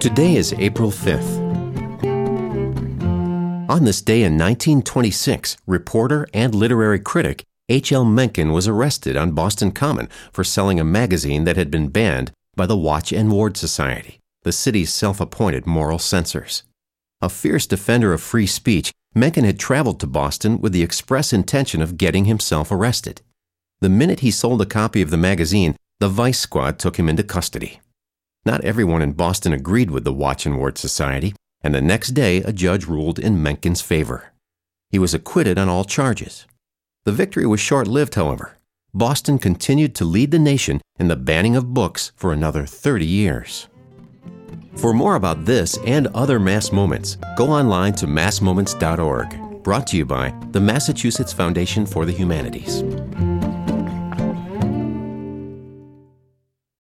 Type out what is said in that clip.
Today is April 5th. On this day in 1926, reporter and literary critic H.L. Mencken was arrested on Boston Common for selling a magazine that had been banned by the Watch and Ward Society, the city's self-appointed moral censors. A fierce defender of free speech, Mencken had traveled to Boston with the express intention of getting himself arrested. The minute he sold a copy of the magazine, the Vice Squad took him into custody. Not everyone in Boston agreed with the Watch and Ward Society, and the next day a judge ruled in Mencken's favor. He was acquitted on all charges. The victory was short-lived, however. Boston continued to lead the nation in the banning of books for another 30 years. For more about this and other mass moments, go online to massmoments.org. Brought to you by the Massachusetts Foundation for the Humanities.